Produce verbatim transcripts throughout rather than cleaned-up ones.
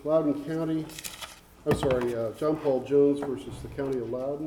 Loudoun County, I'm sorry, uh, John Paul Jones versus the County of Loudoun.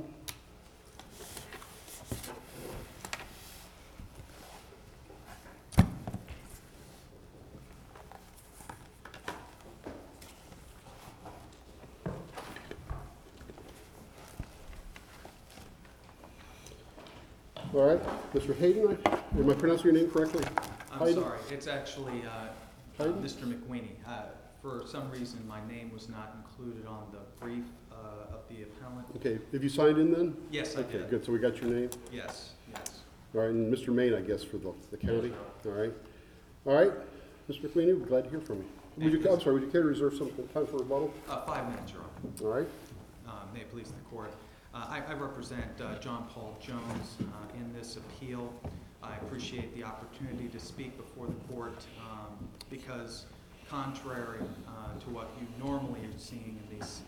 All right, Mister Hayden, am I pronouncing your name correctly? I'm Hayden? sorry, it's actually uh, uh, Hayden? Mister McWeeny. Uh, For some reason, my name was not included on the brief uh, of the appellant. Okay, have you signed in then? Yes, I Okay, did. good, so we got your name. Yes, yes. All right, and Mister Maine, I guess, for the, the county. All right. All right, Mister McWeeny, we're glad to hear from you. Would you, I'm sorry, would you care to reserve some time for rebuttal? Uh, Five minutes, Your Honor. All right. Uh, May it please the court. Uh, I I represent uh, John Paul Jones uh, in this appeal. I appreciate the opportunity to speak before the court um, because contrary uh, to what you normally are seeing in these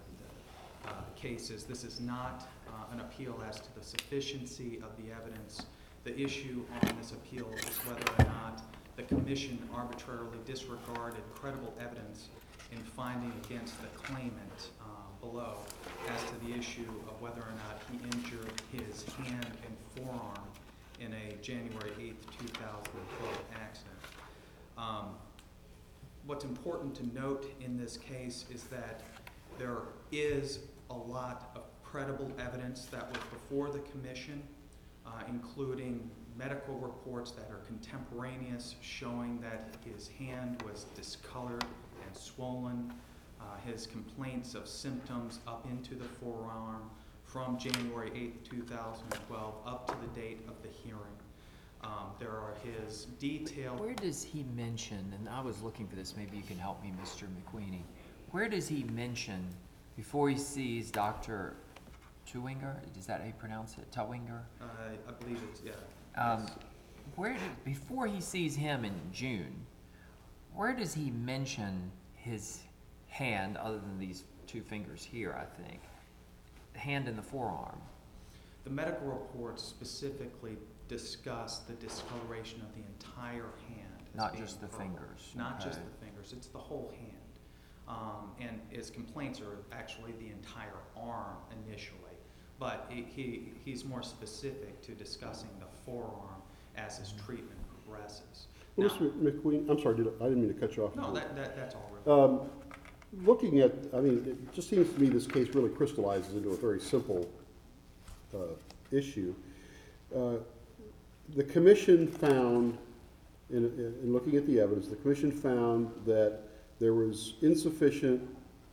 uh, uh, cases, this is not uh, an appeal as to the sufficiency of the evidence. The issue on this appeal is whether or not the commission arbitrarily disregarded credible evidence in finding against the claimant uh, below as to the issue of whether or not he injured his hand and forearm in a January eighth, two thousand twelve accident. Um, What's important to note in this case is that there is a lot of credible evidence that was before the commission, uh, including medical reports that are contemporaneous showing that his hand was discolored and swollen, uh, his complaints of symptoms up into the forearm from January eighth, two thousand twelve up to the date of the hearing. Um, there are his detailed... Where does he mention, and I was looking for this, maybe you can help me, Mister McWeeny. Where does he mention, before he sees Doctor Tuwinger, is that how you pronounce it, Tuwinger? Uh, I believe it's, yeah. Um, yes. where did, before he sees him in June, where does he mention his hand, other than these two fingers here, I think, hand and the forearm? The medical reports specifically discuss the discoloration of the entire hand. as Not being just the purple. fingers. Not Okay. just the fingers, it's the whole hand. Um, and his complaints are actually the entire arm initially. But he, he, he's more specific to discussing the forearm as his treatment progresses. Well, Now- Mister McQueen, I'm sorry, did I, I didn't mean to cut you off. No, that, that, that's all really. Um, looking at, I mean, it just seems to me this case really crystallizes into a very simple uh, issue. Uh, the commission found, in, in looking at the evidence, the commission found that there was insufficient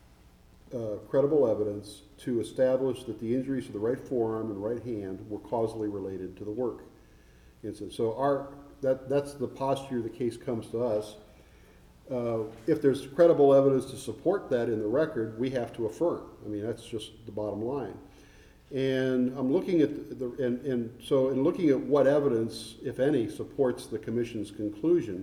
uh, credible evidence to establish that the injuries to the right forearm and right hand were causally related to the work incident. So our, that, that's the posture the case comes to us. Uh, if there's credible evidence to support that in the record, we have to affirm. I mean, that's just the bottom line. And I'm looking at the, and, and so in looking at what evidence, if any, supports the commission's conclusion,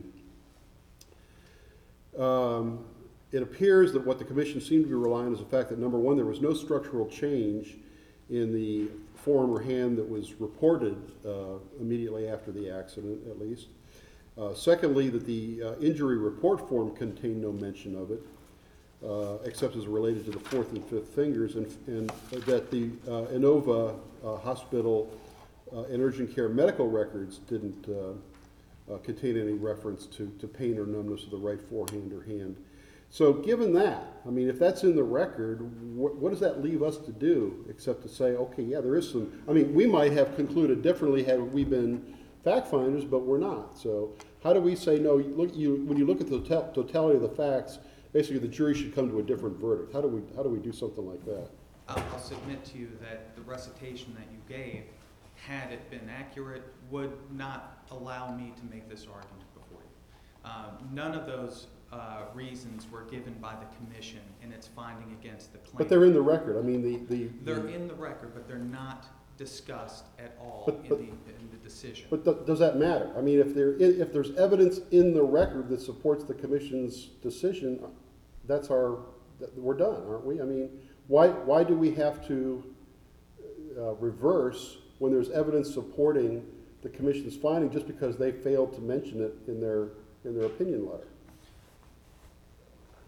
um, it appears that what the commission seemed to be relying on is the fact that, number one, there was no structural change in the forearm or hand that was reported uh, immediately after the accident, at least. Uh, secondly, that the uh, injury report form contained no mention of it, uh, except as related to the fourth and fifth fingers, and, and that the uh, Inova uh, Hospital uh, and urgent care medical records didn't uh, uh, contain any reference to, to pain or numbness of the right forehand or hand. So given that, I mean, if that's in the record, wh what does that leave us to do except to say, okay, yeah, there is some, I mean, we might have concluded differently had we been fact finders, but we're not. So how do we say, no, look, you, when you look at the total, totality of the facts, basically the jury should come to a different verdict? How do we, how do we do something like that? I'll, I'll submit to you that the recitation that you gave, had it been accurate, would not allow me to make this argument before you. Um, none of those uh, reasons were given by the commission in its finding against the claim. But they're in the record. I mean, the... the They're the, in the record, but they're not discussed at all But- in, but- the, in the decision. But th does that matter? I mean, if there, if there's evidence in the record that supports the commission's decision, that's our, we're done, aren't we? I mean, why, why do we have to uh, reverse when there's evidence supporting the commission's finding just because they failed to mention it in their, in their opinion letter?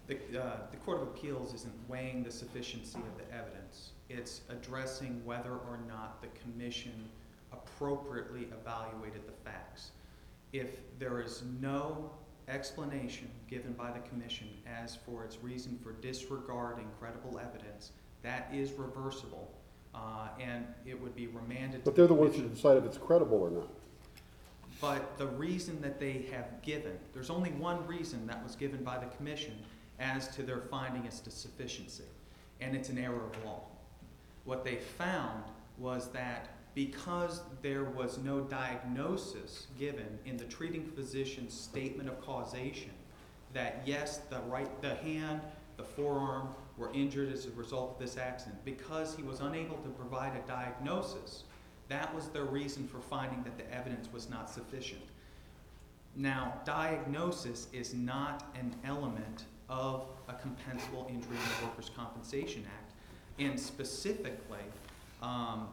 The, uh, the Court of Appeals isn't weighing the sufficiency of the evidence. It's addressing whether or not the commission appropriately evaluated the facts. If there is no explanation given by the commission as for its reason for disregarding credible evidence, that is reversible, uh, and it would be remanded to But they're the the ones who commission. decide if it's credible or not. But the reason that they have given, there's only one reason that was given by the commission as to their finding as to sufficiency, and it's an error of law. What they found was that because there was no diagnosis given in the treating physician's statement of causation, that yes, the right, the hand, the forearm were injured as a result of this accident, because he was unable to provide a diagnosis, that was their reason for finding that the evidence was not sufficient. Now, diagnosis is not an element of a compensable injury in the Workers' Compensation Act. And specifically, um,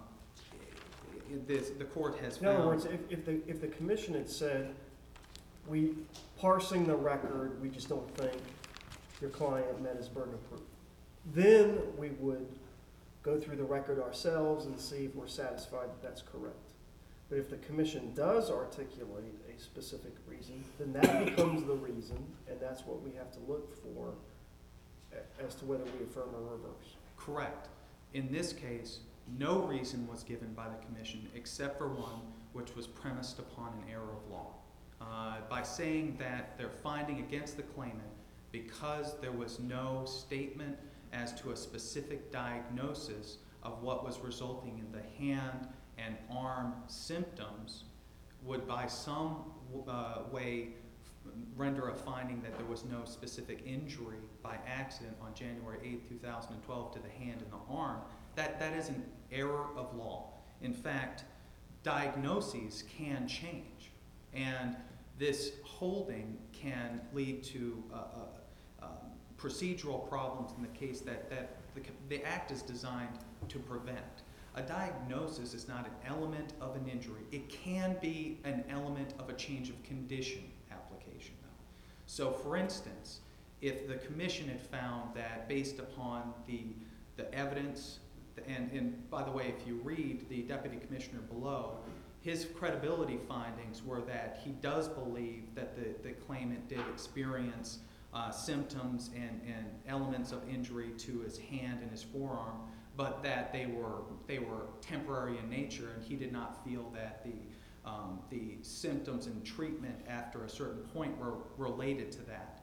this, the court has In found... other words, if, if the, if the commission had said, we, parsing the record, we just don't think your client met his burden of proof, then we would go through the record ourselves and see if we're satisfied that that's correct. But if the commission does articulate a specific reason, then that becomes the reason, and that's what we have to look for a- as to whether we affirm or reverse. Correct. In this case, no reason was given by the commission except for one which was premised upon an error of law. Uh, by saying that they're finding against the claimant because there was no statement as to a specific diagnosis of what was resulting in the hand and arm symptoms would by some uh, way render a finding that there was no specific injury by accident on January eighth, two thousand twelve to the hand and the arm. That, that is an error of law. In fact, diagnoses can change, and this holding can lead to uh, uh, uh, procedural problems in the case that, that the, the Act is designed to prevent. A diagnosis is not an element of an injury. It can be an element of a change of condition application, though. So, for instance, if the commission had found that based upon the, the evidence, and, and by the way, if you read the deputy commissioner below, his credibility findings were that he does believe that the, the claimant did experience uh, symptoms and, and elements of injury to his hand and his forearm, but that they were they were temporary in nature, and he did not feel that the um, the symptoms and treatment after a certain point were related to that.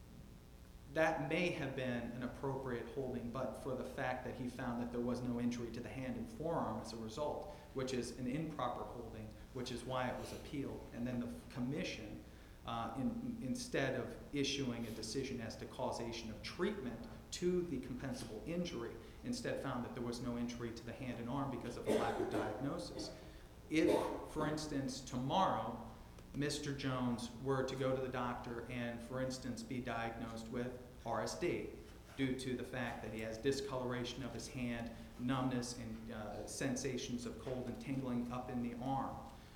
That may have been an appropriate holding, but for the fact that he found that there was no injury to the hand and forearm as a result, which is an improper holding, which is why it was appealed. And then the commission, uh, in, instead of issuing a decision as to causation of treatment to the compensable injury, instead found that there was no injury to the hand and arm because of a lack of diagnosis. If, for instance, tomorrow, Mister Jones were to go to the doctor and, for instance, be diagnosed with R S D due to the fact that he has discoloration of his hand, numbness, and uh, sensations of cold and tingling up in the arm,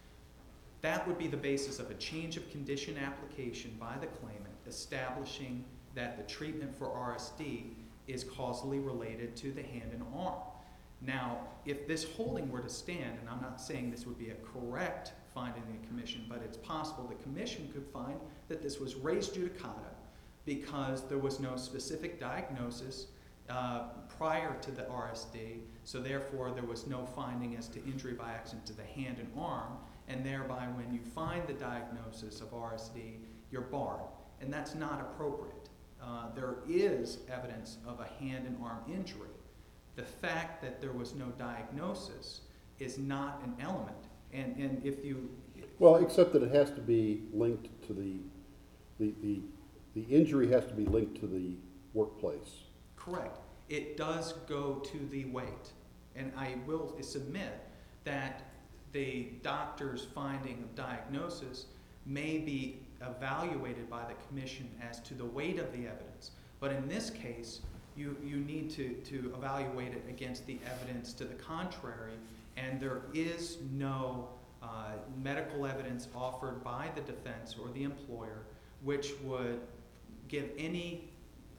that would be the basis of a change of condition application by the claimant establishing that the treatment for R S D is causally related to the hand and arm. Now, if this holding were to stand, and I'm not saying this would be a correct finding in the commission, but it's possible the commission could find that this was res judicata because there was no specific diagnosis uh, prior to the R S D, so therefore there was no finding as to injury by accident to the hand and arm, and thereby when you find the diagnosis of R S D, you're barred, and that's not appropriate. Uh, there is evidence of a hand and arm injury. The fact that there was no diagnosis is not an element. And, and if you... Well, except that it has to be linked to the, the, the, the injury has to be linked to the workplace. Correct. It does go to the weight. And I will submit that the doctor's finding of diagnosis may be evaluated by the commission as to the weight of the evidence. But in this case, you, you need to, to evaluate it against the evidence to the contrary, and there is no uh, medical evidence offered by the defense or the employer which would give any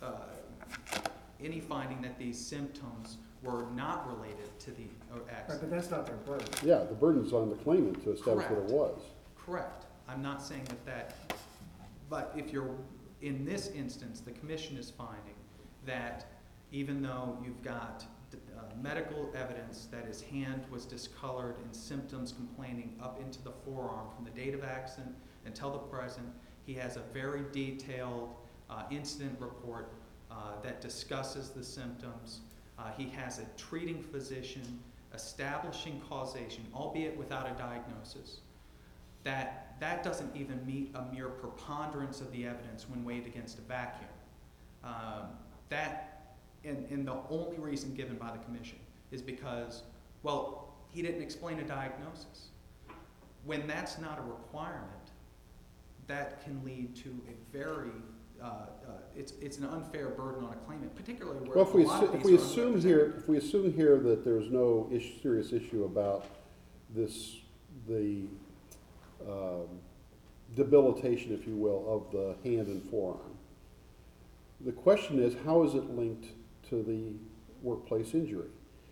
uh, any finding that these symptoms were not related to the uh, Right, accident. but that's not their burden. Yeah, the burden's on the claimant to establish what it Correct. was. Correct. I'm not saying that that, but if you're, in this instance, the commission is finding that even though you've got uh, medical evidence that his hand was discolored and symptoms complaining up into the forearm from the date of accident until the present, he has a very detailed uh, incident report uh, that discusses the symptoms. Uh, he has a treating physician establishing causation, albeit without a diagnosis. That, that doesn't even meet a mere preponderance of the evidence when weighed against a vacuum. Um, that, and, and the only reason given by the commission is because, well, he didn't explain a diagnosis. When that's not a requirement, that can lead to a very, uh, uh, it's, it's an unfair burden on a claimant, particularly where Well, if a we, lot assu- of if these we are assume underrepresented. here, if we assume here that there's no issue, serious issue about this, the um, debilitation, if you will, of the hand and forearm, the question is, how is it linked to the workplace injury?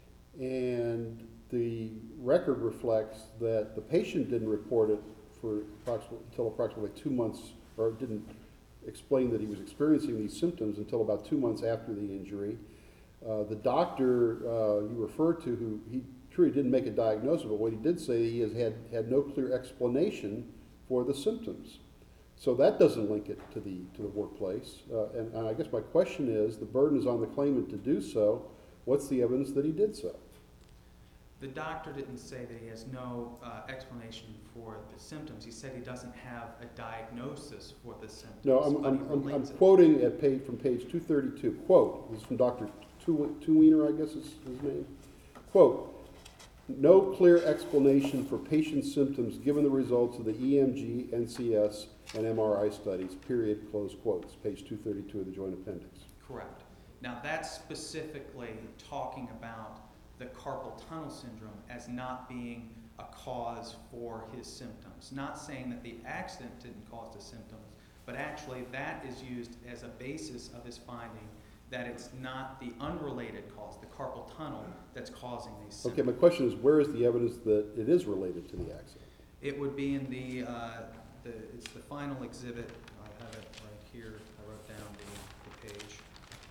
And the record reflects that the patient didn't report it for approximately, until approximately two months, or didn't explain that he was experiencing these symptoms until about two months after the injury. Uh, the doctor uh, you referred to, who he truly didn't make a diagnosis, but what he did say, he has had, had no clear explanation for the symptoms. So that doesn't link it to the, to the workplace. Uh, and, and I guess my question is, the burden is on the claimant to do so. What's the evidence that he did so? The doctor didn't say that he has no uh, explanation for the symptoms. He said he doesn't have a diagnosis for the symptoms. No, I'm, but he I'm, I'm, I'm relates it. quoting at page, from page two thirty-two, quote, this is from Doctor Tuwiener, I guess is his name. Quote, no clear explanation for patient symptoms given the results of the E M G, N C S, and M R I studies, period, close quotes, page two thirty-two of the joint appendix. Correct. Now that's specifically talking about the carpal tunnel syndrome as not being a cause for his symptoms. Not saying that the accident didn't cause the symptoms, but actually that is used as a basis of his finding that it's not the unrelated cause, the carpal tunnel, that's causing these symptoms. Okay, my question is, where is the evidence that it is related to the accident? It would be in the, uh, the, it's the final exhibit. I have it right here. I wrote down the, the page.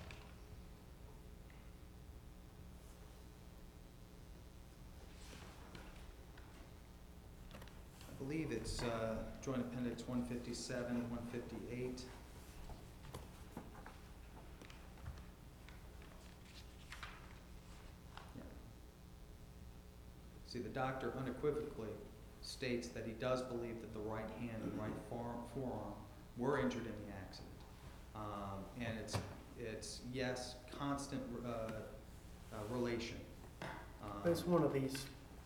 I believe it's uh, Joint Appendix one fifty-seven, one fifty-eight. Yeah. See, the doctor unequivocally states that he does believe that the right hand and right fore- forearm were injured in the accident. Um, and it's, it's yes, constant uh, uh, relation. Um, It's one of these,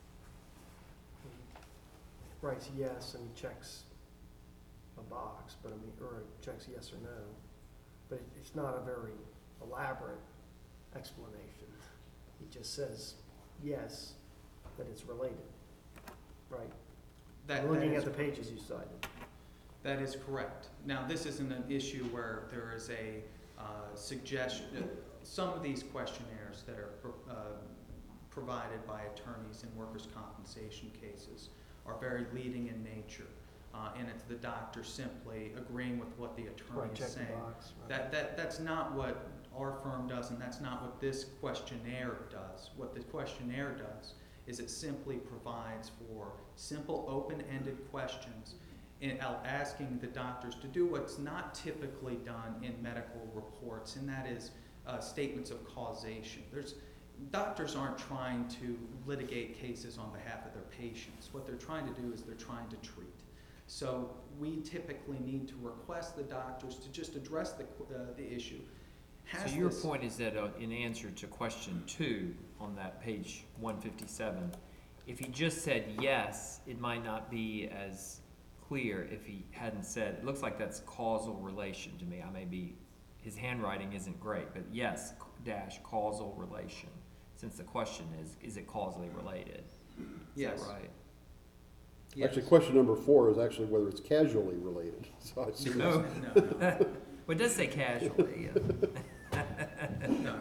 he writes yes and he checks a box, but I mean, or he checks yes or no, but it- it's not a very elaborate explanation. He just says yes, that it's related, right? that, I'm that looking is at the pages you cited. That is correct. Now, this isn't an issue where there is a uh, suggestion. uh, Some of these questionnaires that are pro- uh, provided by attorneys in workers' compensation cases are very leading in nature, uh, and it's the doctor simply agreeing with what the attorney Right, is check the saying. box. right. That, that, that's not what our firm does, and that's not what this questionnaire does. What the questionnaire does is it simply provides for simple, open-ended questions in uh, asking the doctors to do what's not typically done in medical reports, and that is uh, statements of causation. There's, doctors aren't trying to litigate cases on behalf of their patients. What they're trying to do is they're trying to treat. So we typically need to request the doctors to just address the, uh, the issue. Has So your this- point is that uh, in answer to question two on that page one fifty-seven, if he just said yes, it might not be as clear if he hadn't said, it looks like that's causal relation to me. I may be, his handwriting isn't great, but yes, dash causal relation. Since the question is, is it causally related? Is Yes. that right? Yes. Actually, question number four is actually whether it's casually related. So I assume that's- No. No, no. Well, it does say casually. yeah.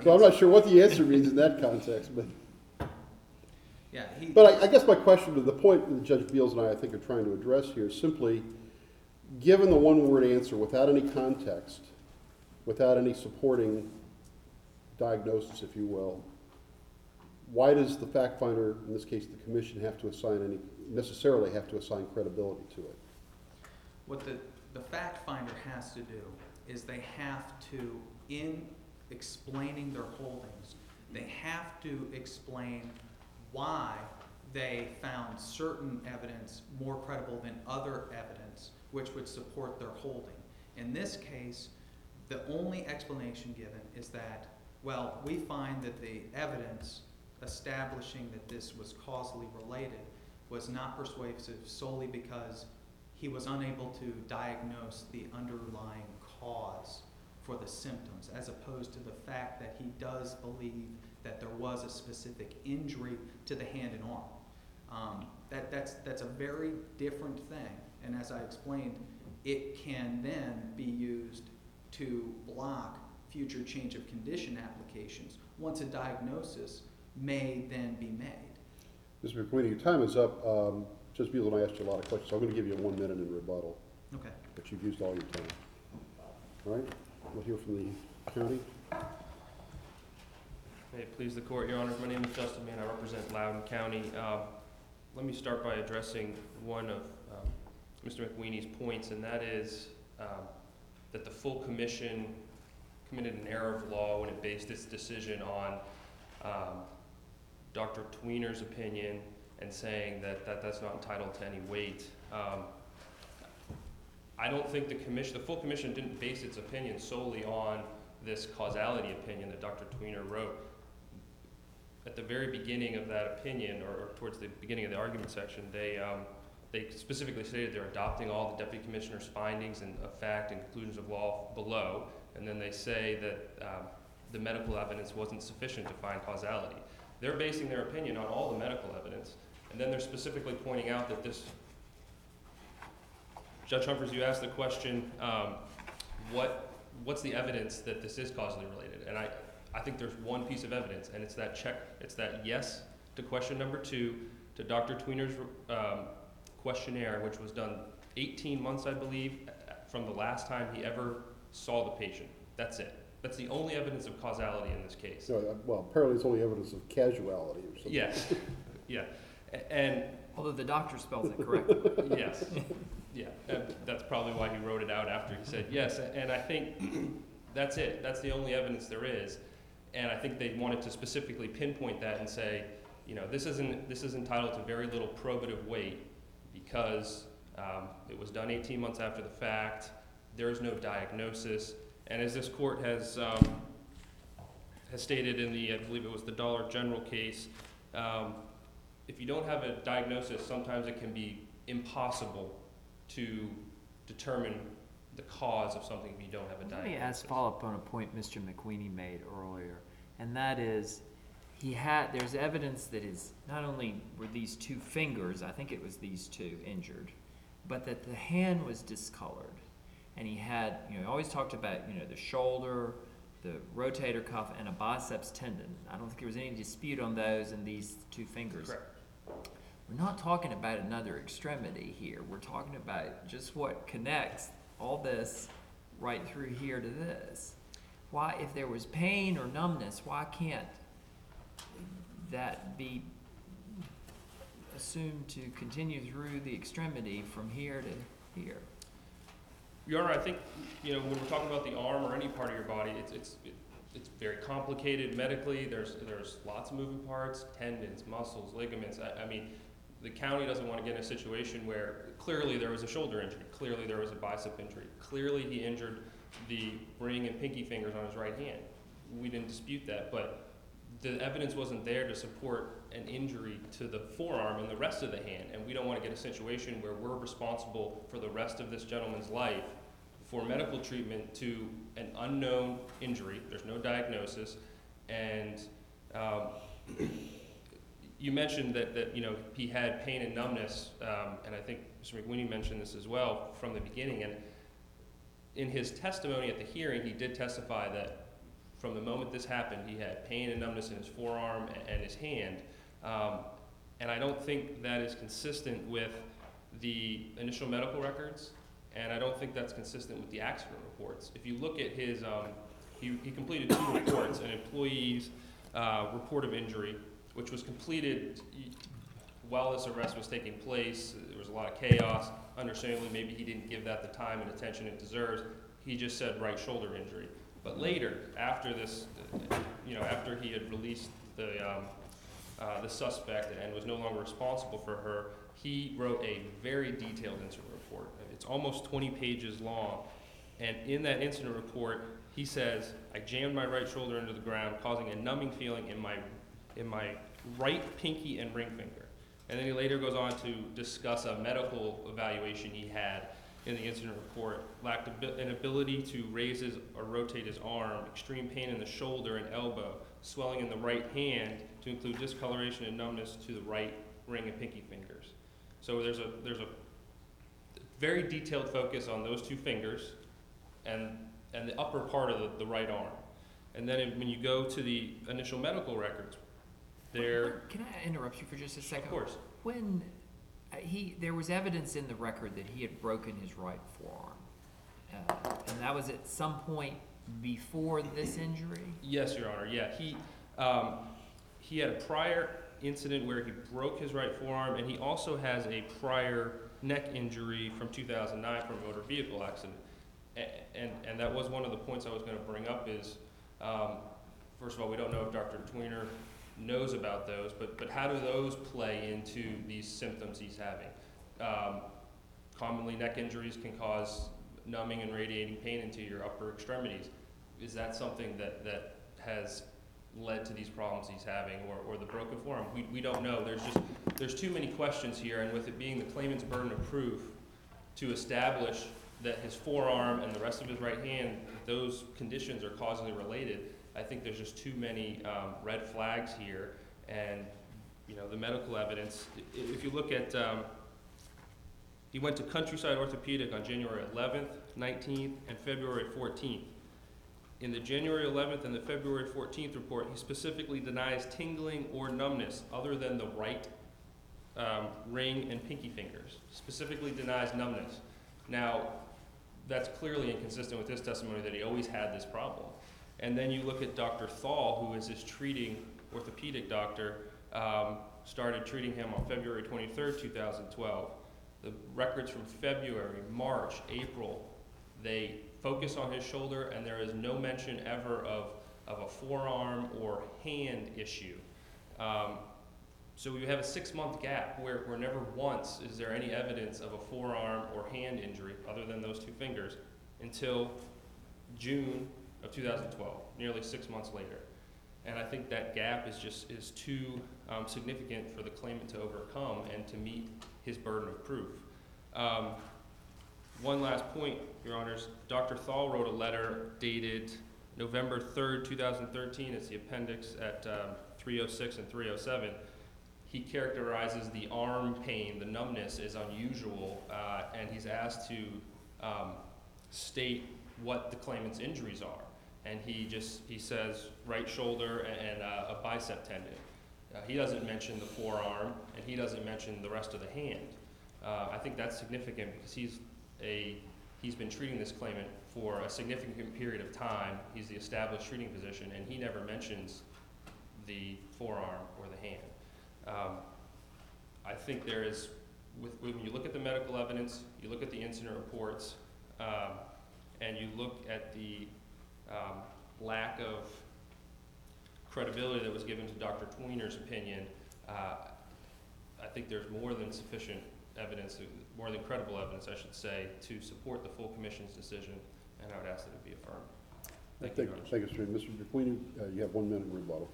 can. So I'm not sure what the answer means in that context, but, Yeah, he. but I, I guess my question to the point that Judge Beals and I, I think, are trying to address here is simply, given the one-word answer without any context, without any supporting diagnosis, if you will, why does the fact finder, in this case the commission, have to assign any, necessarily have to assign credibility to it? What the, the fact finder has to do is they have to, in explaining their holdings, they have to explain why they found certain evidence more credible than other evidence which would support their holding. In this case, the only explanation given is that, well, we find that the evidence establishing that this was causally related was not persuasive solely because he was unable to diagnose the underlying cause for the symptoms, as opposed to the fact that he does believe that there was a specific injury to the hand and arm. Um, that, that's, that's a very different thing, and as I explained, it can then be used to block future change of condition applications once a diagnosis may then be made. Mister McQueen, your time is up. Um, Judge Beals and I asked you a lot of questions, so I'm going to give you one minute in rebuttal, Okay. but you've used all your time. All right, we'll hear from the county. May it please the court, Your Honor. My name is Justin Mann. I represent Loudoun County. Um, let me start by addressing one of um, Mister McWeeney's points, and that is um, that the full commission committed an error of law when it based its decision on um, Doctor Tweener's opinion and saying that, that that's not entitled to any weight. Um, I don't think the commission, the full commission didn't base its opinion solely on this causality opinion that Doctor Tweener wrote. At the very beginning of that opinion, or, or towards the beginning of the argument section, they um, they specifically stated they're adopting all the deputy commissioner's findings and of fact and conclusions of law below, and then they say that um, the medical evidence wasn't sufficient to find causality. They're basing their opinion on all the medical evidence, and then they're specifically pointing out that this. Judge Humphries, you asked the question, um, what what's the evidence that this is causally related? And I, I think there's one piece of evidence, and it's that check, it's that yes to question number two, to Doctor Tweener's um, questionnaire, which was done eighteen months, I believe, from the last time he ever saw the patient. That's it. That's the only evidence of causality in this case. No, uh, well, apparently it's only evidence of casuality or something. Yes, yeah, A- and Although the doctor spells it correctly. yes, yeah, and that's probably why he wrote it out after he said yes. And I think that's it. That's the only evidence there is. And I think they wanted to specifically pinpoint that and say, you know, this isn't this is entitled to very little probative weight because um, it was done eighteen months after the fact. There is no diagnosis, and as this court has um, has stated in the, I believe it was the Dollar General case, um, if you don't have a diagnosis, sometimes it can be impossible to determine the cause of something if you don't have a Let diagnosis. me ask, follow up on a point Mister McQueenie made earlier, and that is, he had, there's evidence that is, not only were these two fingers, I think it was these two, injured, but that the hand was discolored. And he had, you know, he always talked about, you know, the shoulder, the rotator cuff, and a biceps tendon. I don't think there was any dispute on those and these two fingers. Correct. We're not talking about another extremity here. We're talking about just what connects all this right through here to this. Why, if there was pain or numbness, why can't that be assumed to continue through the extremity from here to here? Your Honor, I think, you know, when we're talking about the arm or any part of your body, it's it's it, it's very complicated medically. There's there's lots of moving parts, tendons, muscles, ligaments. I, I mean, the county doesn't want to get in a situation where clearly there was a shoulder injury, clearly there was a bicep injury, clearly he injured the ring and pinky fingers on his right hand. We didn't dispute that, but the evidence wasn't there to support an injury to the forearm and the rest of the hand, and we don't want to get a situation where we're responsible for the rest of this gentleman's life for medical treatment to an unknown injury. There's no diagnosis, and um, you mentioned that, that you know he had pain and numbness, um, and I think Mister McWeeny mentioned this as well from the beginning. And in his testimony at the hearing, he did testify that from the moment this happened, he had pain and numbness in his forearm a- and his hand. Um, and I don't think that is consistent with the initial medical records, and I don't think that's consistent with the accident reports. If you look at his, um, he, he completed two reports, an employee's uh, report of injury, which was completed while this arrest was taking place. There was a lot of chaos. Understandably, maybe he didn't give that the time and attention it deserves. He just said right shoulder injury. But later, after this, you know, after he had released the, um, uh, the suspect and was no longer responsible for her, he wrote a very detailed incident report. It's almost twenty pages long. And in that incident report, he says, I jammed my right shoulder into the ground, causing a numbing feeling in my, in my right pinky and ring finger. And then he later goes on to discuss a medical evaluation he had in the incident report. Lacked abi- an ability to raise his or rotate his arm, extreme pain in the shoulder and elbow, swelling in the right hand to include discoloration and numbness to the right ring and pinky fingers. So there's a, there's a very detailed focus on those two fingers and, and the upper part of the, the right arm. And then if- when you go to the initial medical records, there, Can I interrupt you for just a second? of course, When uh, he, there was evidence in the record that he had broken his right forearm, uh, and that was at some point before this injury? yes, Your Honor, yeah, he, um, he had a prior incident where he broke his right forearm, and he also has a prior neck injury from two thousand nine from a motor vehicle accident. A- And, and that was one of the points I was gonna bring up is, um, first of all, we don't know if Doctor Tweener knows about those, but, but how do those play into these symptoms he's having? Um, commonly, neck injuries can cause numbing and radiating pain into your upper extremities. Is that something that, that has led to these problems he's having, or, or the broken forearm? We, we don't know. There's just, there's too many questions here, and with it being the claimant's burden of proof to establish that his forearm and the rest of his right hand, those conditions are causally related, I think there's just too many um, red flags here. And, you know, the medical evidence, i- if you look at, um, he went to Countryside Orthopedic on January eleventh, nineteenth, and February fourteenth. In the January eleventh and the February fourteenth report, he specifically denies tingling or numbness other than the right um, ring and pinky fingers, specifically denies numbness. Now, that's clearly inconsistent with his testimony that he always had this problem. And then you look at Doctor Thal, who is his treating orthopedic doctor, um, started treating him on February twenty-third, two thousand twelve. The records from February, March, April, they focus on his shoulder, and there is no mention ever of, of a forearm or hand issue. Um, so we have a six-month gap where, where never once is there any evidence of a forearm or hand injury other than those two fingers until June of two thousand twelve, nearly six months later. And I think that gap is just, is too um, significant for the claimant to overcome and to meet his burden of proof. Um, one last point, Your Honors. Doctor Thal wrote a letter dated November third, two thousand thirteen. It's the appendix at um, three oh six and three oh seven. He characterizes the arm pain, the numbness, as unusual, uh, and he's asked to um, state what the claimant's injuries are. And he just, he says right shoulder and, and uh, a bicep tendon. Uh, he doesn't mention the forearm, and he doesn't mention the rest of the hand. Uh, I think that's significant because he's a, he's been treating this claimant for a significant period of time. He's the established treating physician, and he never mentions the forearm or the hand. Um, I think there is, with, when you look at the medical evidence, you look at the incident reports, um, and you look at the um, lack of credibility that was given to Doctor Tweener's opinion, uh, I think there's more than sufficient evidence, more than credible evidence, I should say, to support the full commission's decision, and I would ask that it be affirmed. Thank you, Your Honor. Thank you, Mister Mister McQueen, uh, you have one minute rebuttal.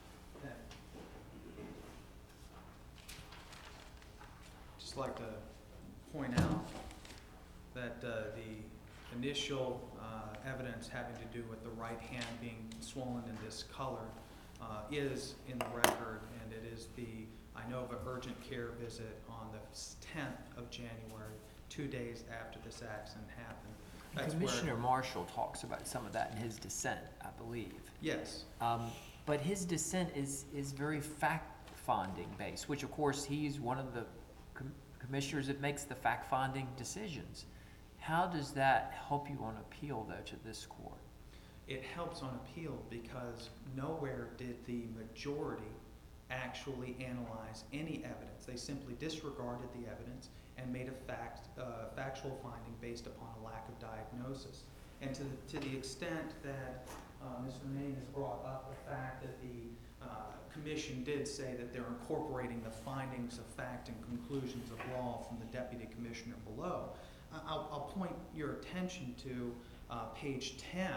Just like to point out that uh, the initial uh, evidence having to do with the right hand being swollen and discolored uh, is in the record, and it is the Inova urgent care visit on the tenth of January, two days after this accident happened. That's where- Commissioner Marshall talks about some of that in his dissent, I believe. Yes, Um, but his dissent is, is very fact-finding based, which of course, he's one of the com- commissioners that makes the fact-finding decisions. How does that help you on appeal, though, to this court? it helps on appeal because nowhere did the majority actually analyze any evidence. They simply disregarded the evidence and made a fact, uh, factual finding based upon a lack of diagnosis. And to the, to the extent that uh, Mister Maine has brought up the fact that the uh, commission did say that they're incorporating the findings of fact and conclusions of law from the deputy commissioner below, I- I'll, I'll point your attention to uh, page ten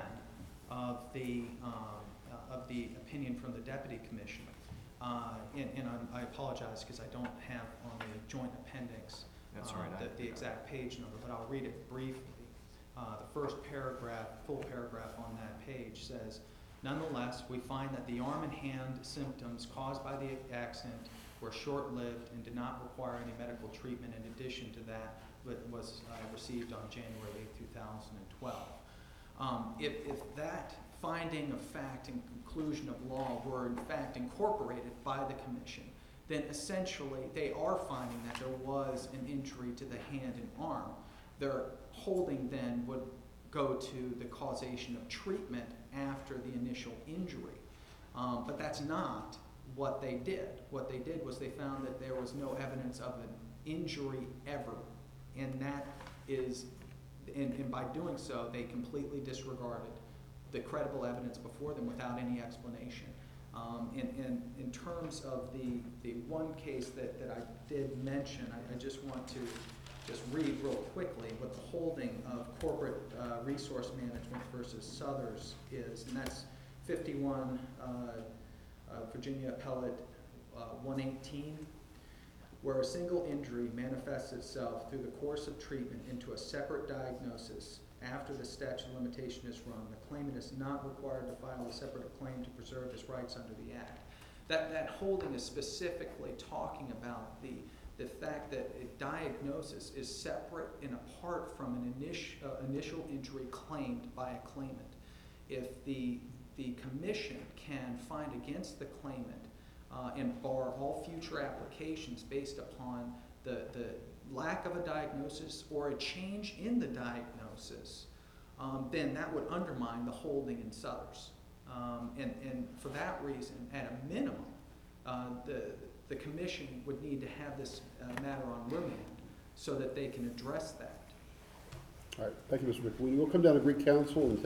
of the um, uh, of the opinion from the deputy commissioner. Uh, and and I'm, I apologize because I don't have on the joint appendix That's uh, all right, I- the, the exact page number, but I'll read it briefly. Uh, the first paragraph, full paragraph on that page says, nonetheless, we find that the arm and hand symptoms caused by the accident were short-lived and did not require any medical treatment in addition to that that was uh, received on January eighth, two thousand twelve. Um, if, if that finding of fact and conclusion of law were in fact incorporated by the commission, then essentially they are finding that there was an injury to the hand and arm. Their holding then would go to the causation of treatment after the initial injury. Um, but that's not what they did. What they did was they found that there was no evidence of an injury ever. And that is, and, and by doing so, they completely disregarded the credible evidence before them without any explanation. Um, and, and in terms of the, the one case that, that I did mention, I, I just want to just read real quickly what the holding of corporate uh, resource management versus Southers is, and that's fifty-one uh, uh, Virginia Appellate uh, one eighteen, where a single injury manifests itself through the course of treatment into a separate diagnosis after the statute of limitation is run. The claimant is not required to file a separate claim to preserve his rights under the Act. That, that holding is specifically talking about the the fact that a diagnosis is separate and apart from an initial, uh, initial injury claimed by a claimant. If the, the commission can find against the claimant uh, and bar all future applications based upon the, the lack of a diagnosis or a change in the diagnosis, um, then that would undermine the holding in Southers. Um, and, and for that reason, at a minimum, uh, the the commission would need to have this uh, matter on remand so that they can address that. All right, thank you, Mister McWeeny. We'll come down to Greek Council and